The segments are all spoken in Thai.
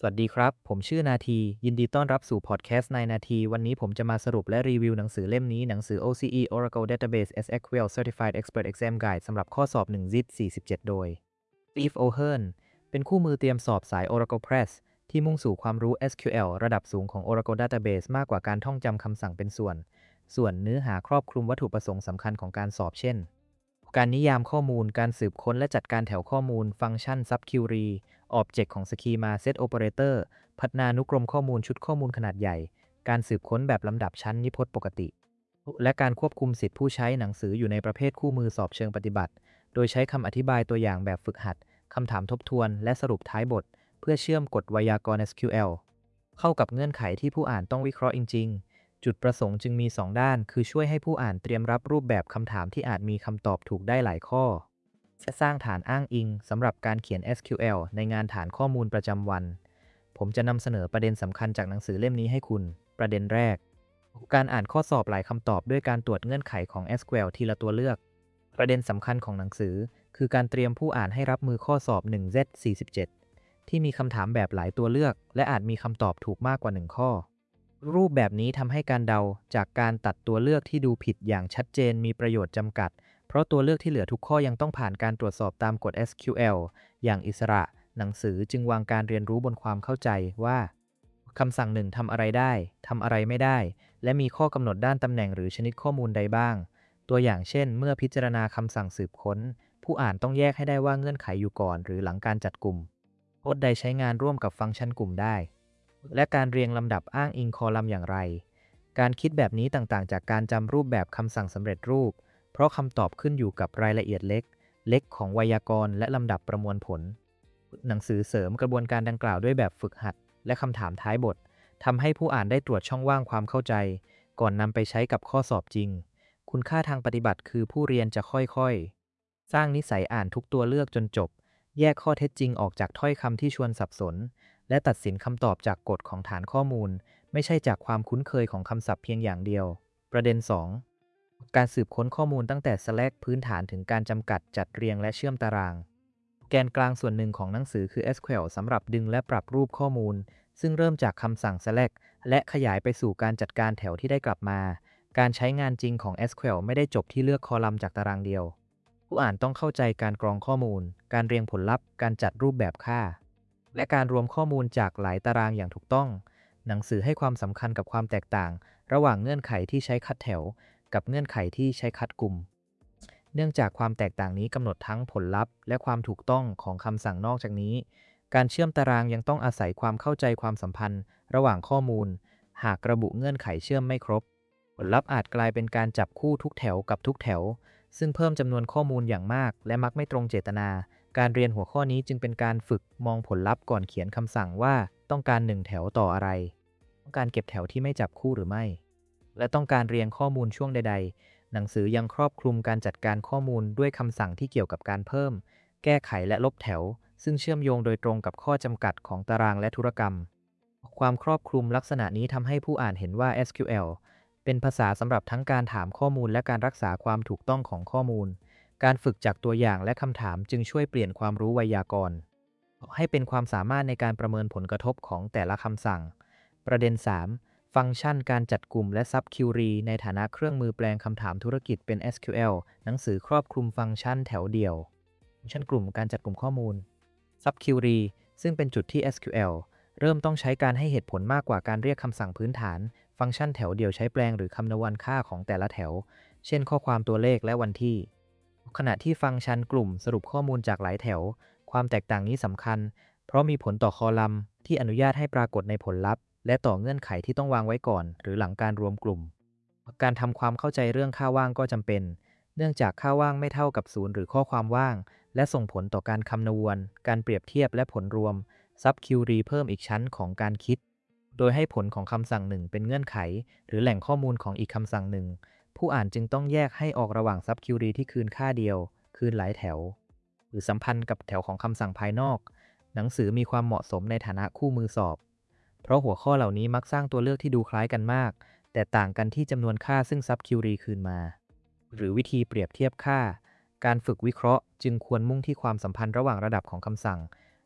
สวัสดีครับ ผมชื่อนาทียินดีต้อนรับสู่พอดแคสต์ในนาทีวันนี้ผมจะมาสรุปและรีวิวหนังสือเล่มนี้หนังสือ OCE Oracle Database SQL Certified Expert Exam Guide สำหรับข้อสอบ1 ZIP 47โดย Steve O'Hearn เป็นคู่มือเตรียมสอบสาย Oracle Press ที่มุ่งสู่ความรู้ SQL ระดับสูงของ Oracle Database มากกว่าการท่องจำคำสั่งเป็นส่วนเนื้อหาครอบคลุมวัตถุประสงค์สำคัญของการสอบเช่นการนิยามข้อมูลการสืบค้นและจัดการแถวข้อมูลฟังก์ชัน Subquery Object ของ Schema Set Operator พัฒนานุกรมข้อมูลชุดข้อมูลขนาดใหญ่ การสืบค้นแบบลำดับชั้นนิพจน์ปกติ และการควบคุมสิทธิผู้ใช้หนังสืออยู่ในประเภทคู่มือสอบเชิงปฏิบัติ โดยใช้คำอธิบายตัวอย่างแบบฝึกหัด คำถามทบทวน และสรุปท้ายบท เพื่อเชื่อมกฎไวยากรณ์ SQL เข้ากับเงื่อนไขที่ผู้อ่านต้องวิเคราะห์จริงๆ จุดประสงค์จึงมี 2 ด้าน คือช่วยให้ผู้อ่านเตรียมรับรูปแบบคำถามที่อาจมีคำตอบถูกได้หลายข้อและสร้างฐานอ้างอิงสำหรับการเขียน SQL ในงานฐานข้อมูลประจำวัน ผมจะนำเสนอประเด็นสำคัญจากหนังสือเล่มนี้ให้คุณ ประเด็นแรก การอ่านข้อสอบหลายคำตอบด้วยการตรวจเงื่อนไขของ SQL ทีละตัวเลือก ประเด็นสำคัญของหนังสือ คือการเตรียมผู้อ่านให้รับมือข้อสอบ 1Z47 ที่มีคำถามแบบหลายตัวเลือก และอาจมีคำตอบถูกมากกว่า1ข้อ รูปแบบนี้ทำให้การเดาจากการตัดตัวเลือกที่ดูผิดอย่างชัดเจนมีประโยชน์จำกัด เพราะตัวเลือกที่เหลือทุกข้อยังต้องผ่านการตรวจสอบตามกฎ SQL อย่างอิสระ หนังสือจึงวางการเรียนรู้บนความเข้าใจว่าคำสั่งหนึ่งทำอะไรได้ ทำอะไรไม่ได้ และมีข้อกำหนดด้านตำแหน่งหรือชนิดข้อมูลใดบ้าง ตัวอย่างเช่น เมื่อพิจารณาคำสั่งสืบค้น ผู้อ่านต้องแยกให้ได้ว่าเงื่อนไขอยู่ก่อนหรือหลังการจัดกลุ่มโค้ดใดใช้งานร่วมกับฟังก์ชันกลุ่มได้ และการเรียงลำดับอ้างอิงคอลัมน์อย่างไร การคิดแบบนี้ต่างๆจากการจำรูปแบบคำสั่งสำเร็จรูป เพราะคำตอบขึ้นอยู่กับรายละเอียดเล็กของไวยากรณ์และลำดับประมวลผล หนังสือเสริมกระบวนการดังกล่าวด้วยแบบฝึกหัดและคำถามท้ายบท ทำให้ผู้อ่านได้ตรวจช่องว่างความเข้าใจ ก่อนนำไปใช้กับข้อสอบจริง คุณค่าทางปฏิบัติคือผู้เรียนจะค่อยๆ สร้างนิสัยอ่านทุกตัวเลือกจนจบ แยกข้อเท็จจริงออกจากถ้อยคำที่ชวนสับสน และตัดสินคำตอบจากกฎของฐานข้อมูล ไม่ใช่จากความคุ้นเคยของคำศัพท์เพียงอย่างเดียว ประเด็น 2 การสืบค้นข้อมูลตั้งแต่ Slack พื้นฐานถึงการจำกัดจัดเรียงและเชื่อมตาราง แกนกลางส่วนหนึ่งของหนังสือคือ SQL สำหรับดึงและปรับรูปข้อมูล ซึ่งเริ่มจากคำสั่ง Select และขยายไปสู่การจัดการแถวที่ได้กลับมา การใช้งานจริงของ SQL ไม่ได้จบที่เลือกคอลัมน์จากตารางเดียว ผู้อ่านต้องเข้าใจการกรองข้อมูล การเรียงผลลัพธ์ การจัดรูปแบบค่า และการรวมข้อมูลจากหลายตารางอย่างถูกต้อง หนังสือให้ความสำคัญกับความแตกต่าง ระหว่างเงื่อนไขที่ใช้คัดแถว กับเงื่อนไขที่ใช้คัดกลุ่ม เนื่องจากความแตกต่างนี้กำหนดทั้งผลลัพธ์และความถูกต้องของคำสั่งนอกจากนี้ การเชื่อมตารางยังต้องอาศัยความเข้าใจความสัมพันธ์ระหว่างข้อมูล หากระบุเงื่อนไขเชื่อมไม่ครบ ผลลัพธ์อาจกลายเป็นการจับคู่ทุกแถวกับทุกแถว ซึ่งเพิ่มจำนวนข้อมูลอย่างมากและมักไม่ตรงเจตนา การเรียนหัวข้อนี้จึงเป็นการฝึกมองผลลัพธ์ก่อนเขียนคำสั่งว่าต้องการ1แถวต่ออะไร ต้องการเก็บแถวที่ไม่จับคู่หรือไม่ และต้องการเรียงข้อมูลช่วงใดๆ หนังสือยังครอบคลุมการจัดการข้อมูลด้วยคำสั่งที่เกี่ยวกับการเพิ่ม แก้ไขและลบแถว ซึ่งเชื่อมโยงโดยตรงกับข้อจำกัดของตารางและธุรกรรม ความครอบคลุมลักษณะนี้ทำให้ผู้อ่านเห็นว่า SQL เป็นภาษาสำหรับทั้งการถามข้อมูลและการรักษาความถูกต้องของข้อมูล การฝึกจากตัวอย่างและคำถามจึงช่วยเปลี่ยนความรู้ไวยากรณ์ให้เป็นความสามารถในการประเมินผลกระทบของแต่ละคำสั่ง ประเด็น 3 ฟังก์ชันการจัดกลุ่มและ Subquery ในฐานะเครื่องมือแปลงคำถามธุรกิจเป็น SQL หนังสือครอบคลุมฟังก์ชันแถวเดียวฟังก์ชันกลุ่มการจัดกลุ่มข้อมูล Subquery ซึ่งเป็นจุดที่ SQL เริ่มต้องใช้การให้เหตุผลมากกว่าการเรียกคำสั่งพื้นฐาน ฟังก์ชันแถวเดียวใช้แปลงหรือคำนวณค่าของแต่ละแถว เช่นข้อความตัวเลขและวันที่ ขณะที่ฟังก์ชันกลุ่มสรุปข้อมูลจากหลายแถว ความแตกต่างนี้สำคัญ เพราะมีผลต่อคอลัมน์ที่อนุญาตให้ปรากฏในผลลัพธ์ และต่อเงื่อนไขที่ต้องวางไว้ก่อนหรือหลังการรวมกลุ่ม การทำความเข้าใจเรื่องค่าว่างก็จำเป็น เนื่องจากค่าว่างไม่เท่ากับศูนย์หรือข้อความว่าง และส่งผลต่อการคำนวณ การเปรียบเทียบและผลรวม Subquery เพิ่มอีกชั้นของการคิด โดยให้ผลของคำสั่งหนึ่งเป็นเงื่อนไข หรือแหล่งข้อมูลของอีกคำสั่งหนึ่ง ผู้อ่านจึงต้องแยกให้ออกระหว่าง Subquery ที่คืนค่าเดียว คืนหลายแถว หรือสัมพันธ์กับแถวของคำสั่งภายนอก หนังสือมีความเหมาะสมในฐานะคู่มือสอบ เพราะหัวข้อเหล่านี้มักสร้างตัวเลือกที่ดูคล้ายกันมาก แต่ต่างกันที่จำนวนค่าซึ่ง Subquery คืนมา หรือวิธีเปรียบเทียบค่า การฝึกวิเคราะห์จึงควรมุ่งที่ความสัมพันธ์ระหว่างระดับของคำสั่ง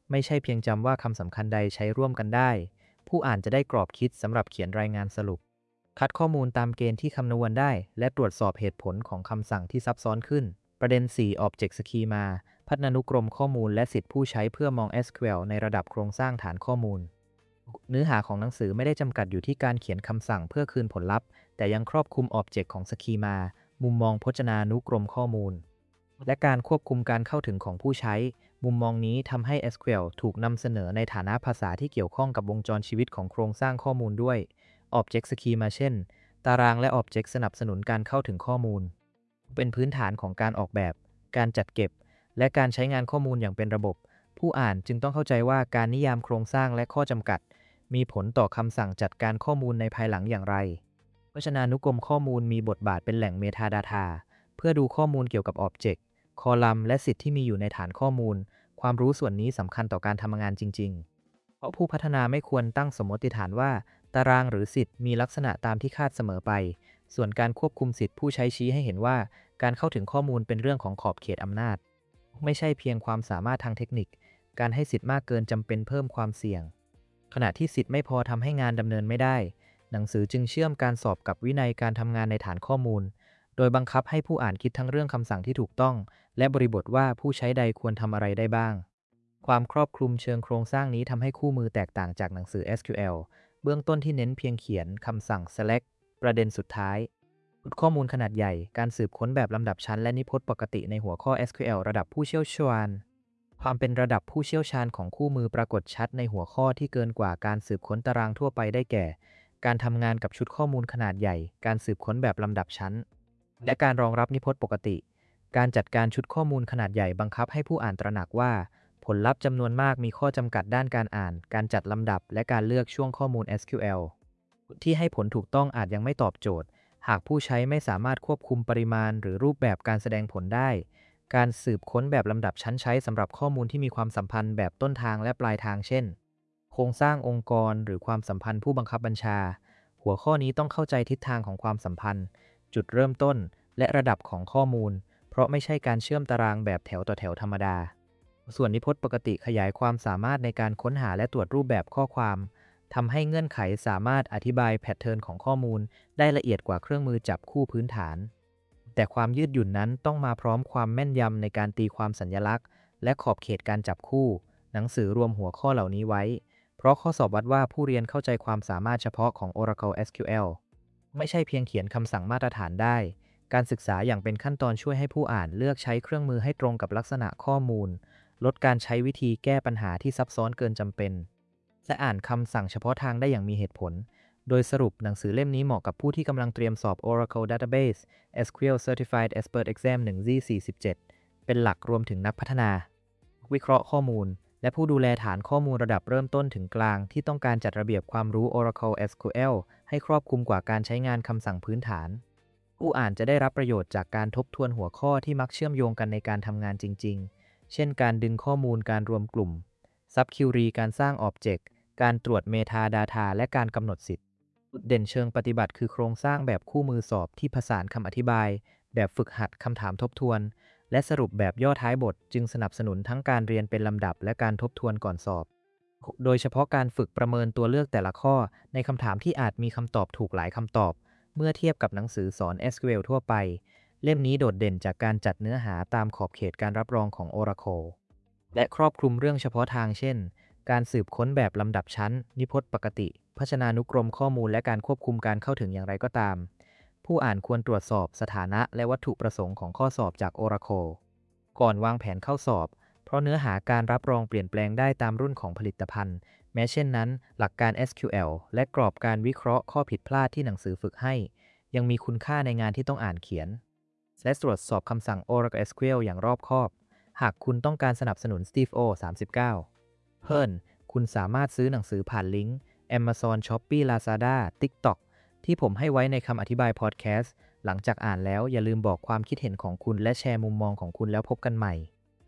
ไม่ใช่เพียงจำว่าคำสำคัญใดใช้ร่วมกันได้ ผู้อ่านจะได้กรอบคิดสำหรับเขียนรายงานสรุปคัดข้อมูลตามเกณฑ์ที่คำนวณได้และตรวจสอบเหตุผลของคำสั่งที่ซับซ้อนขึ้นประเด็น 4 Object Schema พัฒนานุกรมข้อมูลและสิทธิผู้ใช้เพื่อมอง SQL ในระดับโครงสร้างฐานข้อมูลเนื้อหาของหนังสือไม่ได้จำกัดอยู่ที่การเขียนคำสั่งเพื่อคืนผลลัพธ์แต่ยังครอบคลุม Object ของ Schema มุมมองพจนานุกรมข้อมูลและการควบคุมการเข้าถึงของผู้ใช้มุมมองนี้ทำให้ SQL ถูกนำเสนอในฐานะภาษาที่เกี่ยวข้องกับวงจรชีวิตของโครงสร้างข้อมูลด้วย Object Schema เช่นตารางและ Object สนับสนุนการเข้าถึงข้อมูลเป็นพื้นฐานของการออกแบบการจัดเก็บและการใช้งานข้อมูลอย่างเป็นระบบผู้อ่านจึงต้องเข้าใจว่าการนิยามโครงสร้างและข้อจำกัดมีผลต่อคำสั่งจัดการข้อมูลในภายหลังอย่างไรพจนานุกรมข้อมูลมีบทบาทเป็นแหล่ง Metadata เพื่อดูข้อมูลเกี่ยวกับ Object คอลัมน์และสิทธิ์ที่มีอยู่ในฐานข้อมูลความรู้ส่วนนี้สำคัญต่อการทำงานจริงๆเพราะผู้พัฒนาไม่ควรตั้งสมมติฐานว่าตารางหรือสิทธิ์มีลักษณะตามที่คาดเสมอไปส่วนการควบคุมสิทธิ์ผู้ใช้ชี้ให้เห็นว่าการเข้าถึงข้อมูลเป็นเรื่องของขอบเขตอำนาจไม่ใช่เพียงความสามารถทางเทคนิคการให้สิทธิ์มากเกินจำเป็นเพิ่มความเสี่ยงขณะที่สิทธิ์ไม่พอทำให้งานดำเนินไม่ได้หนังสือจึงเชื่อมการสอบกับวินัยการทำงานในฐานข้อมูลโดยบังคับให้ผู้อ่านคิดทั้งเรื่องคำสั่งที่ถูกต้องและบริบทว่าผู้ใช้ใดควรทำอะไรได้บ้างความครอบคลุมเชิงโครงสร้างนี้ทำให้คู่มือแตกต่างจากหนังสือ SQL เบื้องต้นที่เน้นเพียงเขียนคำสั่ง select ประเด็นสุดท้ายข้อมูลขนาดใหญ่การสืบค้นแบบลำดับชั้นและนิพจน์ปกติในหัวข้อ SQL ระดับผู้เชี่ยวชาญความเป็นระดับผู้เชี่ยวชาญของคู่มือปรากฏชัดในหัวข้อที่เกินกว่าการสืบค้นตารางทั่วไปได้แก่การทำงานกับชุดข้อมูลขนาดใหญ่การสืบค้นแบบลำดับชั้นและการรองรับนิพจน์ปกติการจัดการชุดข้อมูลขนาดใหญ่บังคับให้ผู้อ่านตระหนักว่าผลลัพธ์จำนวนมากมีข้อจำกัดด้านการอ่านการจัดลำดับและการเลือกช่วงข้อมูล SQL ที่ให้ผลถูกต้องอาจยังไม่ตอบโจทย์หากผู้ใช้ไม่สามารถควบคุมปริมาณหรือรูปแบบการแสดงผลได้การสืบค้นแบบลำดับชั้นใช้สำหรับข้อมูลที่มีความสัมพันธ์แบบต้นทางและปลายทางเช่นโครงสร้างองค์กรหรือความสัมพันธ์ผู้บังคับบัญชาหัวข้อนี้ต้องเข้าใจทิศทางของความสัมพันธ์จุดเริ่มต้นและระดับของข้อมูลเพราะไม่ใช่การเชื่อมตารางแบบแถวต่อแถวธรรมดาส่วนนิพจน์ปกติขยายความสามารถในการค้นหาและตรวจรูปแบบข้อความทำให้เงื่อนไขสามารถอธิบายแพทเทิร์นของข้อมูลได้ละเอียดกว่าเครื่องมือจับคู่พื้นฐานแต่ความยืดหยุ่นนั้นต้องมาพร้อมความแม่นยำในการตีความสัญลักษณ์และขอบเขตการจับคู่หนังสือรวมหัวข้อเหล่านี้ไว้เพราะข้อสอบวัดว่าผู้เรียนเข้าใจความสามารถเฉพาะของ Oracle SQL ไม่ใช่เพียงเขียนคำสั่งมาตรฐานได้การศึกษาอย่างเป็นขั้นตอนช่วยให้ผู้อ่านเลือกใช้เครื่องมือให้ตรงกับลักษณะข้อมูลลดการใช้วิธีแก้ปัญหาที่ซับซ้อนเกินจำเป็นและอ่านคำสั่งเฉพาะทางได้อย่างมีเหตุผลโดยสรุปหนังสือเล่มนี้เหมาะกับผู้ที่กำลังเตรียมสอบ Oracle Database SQL Certified Expert Exam 1Z47 เป็นหลักรวมถึงนักพัฒนาวิเคราะห์ข้อมูลและผู้ดูแลฐานข้อมูลระดับเริ่มต้นถึงกลางที่ต้องการจัดระเบียบความรู้ Oracle SQL ให้ครอบคลุมกว่าการใช้งานคำสั่งพื้นฐานผู้อ่านจะได้รับประโยชน์จากการทบทวนหัวข้อที่มักเชื่อมโยงกันในการทำงานจริงๆเช่นการดึงข้อมูลการรวมกลุ่ม Subquery การสร้าง Object การตรวจ Metadata และการกำหนดสิทธิ์จุดเด่นเชิงปฏิบัติคือโครงสร้างแบบคู่มือสอบที่ผสานคำอธิบายแบบฝึกหัดคำถามทบทวนและสรุปแบบย่อท้ายบทจึงสนับสนุนทั้งการเรียนเป็นลำดับและการทบทวนก่อนสอบโดยเฉพาะการฝึกประเมินตัวเลือกแต่ละข้อในคำถามที่อาจมีคำตอบถูกหลายคำตอบเมื่อเทียบกับหนังสือสอน SQL ทั่วไปเล่มนี้โดดเด่นจากการจัดเนื้อหาตามขอบเขตการรับรองของ Oracle และครอบคลุมเรื่องเฉพาะทางเช่นการสืบค้นแบบลำดับชั้นนิพจน์ปกติพจนานุกรมข้อมูลและการควบคุมการเข้าถึงอย่างไรก็ตามผู้อ่านควรตรวจสอบสถานะและวัตถุประสงค์ของข้อสอบจาก Oracle ก่อนวางแผนเข้าสอบเพราะเนื้อหาการรับรองเปลี่ยนแปลงได้ตามรุ่นของผลิตภัณฑ์แม้เช่นนั้นหลักการ SQL และกรอบการวิเคราะห์ข้อผิดพลาดที่หนังสือฝึกให้ยังมีคุณค่าในงานที่ต้องอ่านเขียนและตรวจสอบคำสั่ง Oracle SQL อย่างรอบคอบหากคุณต้องการสนับสนุน Steve O 39เพิ่นคุณสามารถซื้อหนังสือผ่านลิงก์ Amazon Shopee Lazada TikTok ที่ผมให้ไว้ในคำอธิบายพอดแคสต์หลังจากอ่านแล้วอย่าลืมบอกความคิดเห็นของคุณและแชร์มุมมองของคุณแล้วพบกันใหม่